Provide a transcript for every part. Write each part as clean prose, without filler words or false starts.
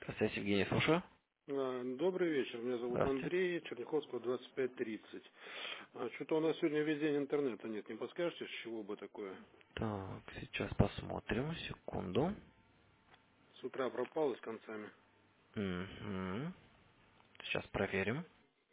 Здравствуйте, Евгений, слушаю. Добрый вечер, меня зовут Здравствуйте. Андрей, Черняховского, 2530. Что-то у нас сегодня весь день интернета нет, не подскажете, с чего бы такое? Так, сейчас посмотрим, секунду. С утра пропал и с концами. Угу. Сейчас проверим.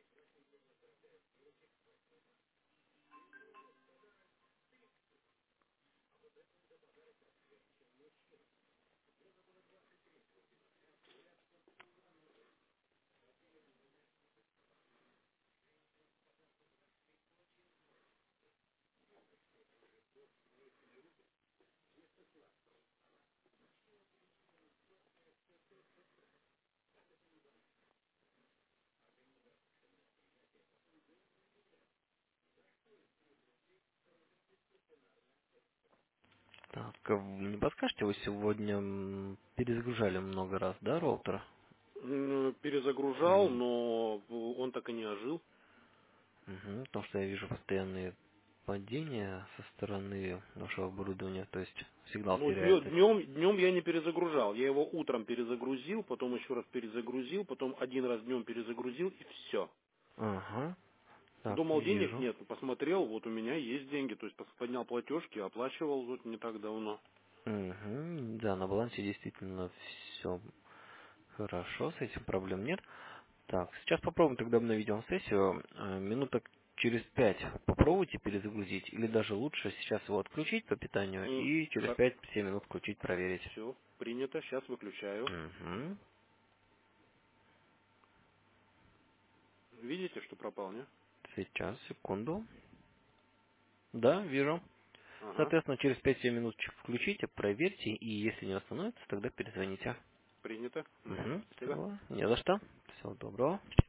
Так, не подскажете, вы сегодня перезагружали много раз, да, роутер? Перезагружал, М, но он так и не ожил. Мгм, потому что я вижу постоянные падения со стороны нашего оборудования, то есть сигнал Ну, теряется. днем я не перезагружал. Я его утром перезагрузил, потом еще раз перезагрузил, потом один раз днем перезагрузил и все. Ага, так, Думал, денег вижу. нет, посмотрел, вот у меня есть деньги, то есть поднял платежки, оплачивал вот не так давно. Угу, да, на балансе действительно все хорошо, с этим проблем нет. Так, сейчас попробуем тогда обновить вам сессию. Минуток через 5 попробуйте перезагрузить, или даже лучше сейчас его отключить по питанию и через 5-7 минут включить, проверить. Все, принято, сейчас выключаю. Угу. Видите, что пропал, не? Сейчас, секунду. Да, вижу. Ага, Соответственно, через 5-7 минуточек включите, проверьте, и если не остановится, тогда перезвоните. принято. Угу. Спасибо. Все, не за что. Всего доброго.